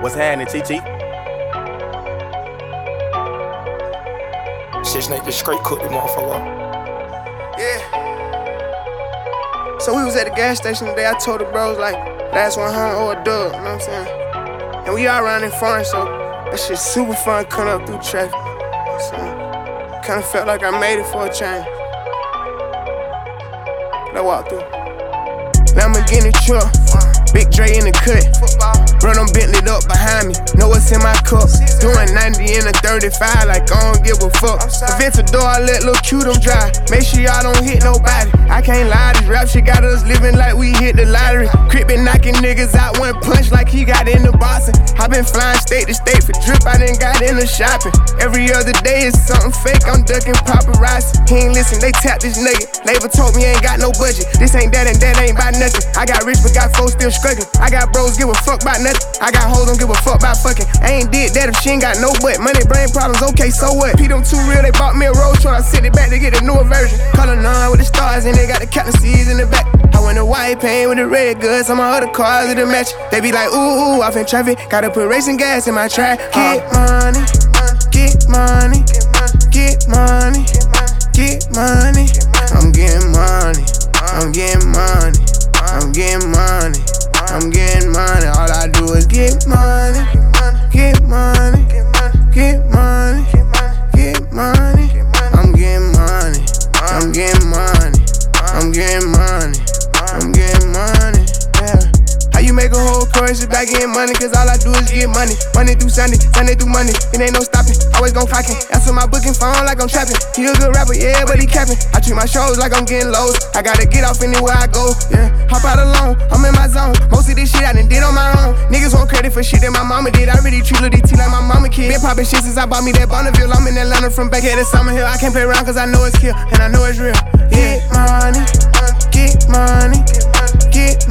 What's happening, TT? Shit, Snake just straight cooked the motherfucker. Yeah. So we was at the gas station today. I told the bros, like, last one home or a dub, you know what I'm saying? And we all around in foreign, so that shit super fun coming up through traffic. So, kinda felt like I made it for a change. I walked through. Now I'ma get in the truck. Big Dre in the cut. Bro, I'm Bentley'd up behind me. Know what's in my cup. Doing 90 in a 35 like I don't give a fuck. If it's a door, I let Lil' Q them drive. Make sure y'all don't hit nobody. I can't lie, this rap shit got us living like we hit the lottery. Crip been knocking niggas out one punch like he got in the boxing. I been flying state to state for drip, I done got in the shopping. Every other day is something fake, I'm ducking paparazzi. He ain't listen, they tap this nigga. Labor told me ain't got no budget. This ain't that and that ain't about nothing. I got rich but got folks still struggling. I got bros give a fuck about nothing. I got hoes don't give a fuck about fucking. I ain't did that if she ain't got no butt. Money, brain problems, okay, so what? P them too real, they bought me a Rolls Royce. I sent it back to get a newer version. Color 9 with the stars and they got the captain C's in the back. I went to white paint with the red goods. Some of my other cars in the match. They be like, ooh, off in traffic. Gotta put racing gas in my track. Get money, get money, get money, get money. I'm getting money, I'm getting money, I'm getting money, I'm getting money. All I do is get money, get money, get money, get money. I'm getting money, I'm getting money, I'm getting money, I'm getting money. Yeah. How you make a whole chorus if I get money? Cause all I do is get money. Money through Sunday, Sunday through Monday. It ain't no stopping, always gon' clockin'. Answer my booking phone like I'm trapping. He a good rapper, yeah, but he capping. I treat my shows like I'm getting lows. I gotta get off anywhere I go, yeah. Hop out alone, I'm in my zone. Most of this shit I done did on my own. Niggas want credit for shit that my mama did. I really treat Lil DT like my mama kid. Been poppin' shit since I bought me that Bonneville. I'm in Atlanta from back here to Summer Hill. I can't play around cause I know it's kill, and I know it's real. Get money, get money, get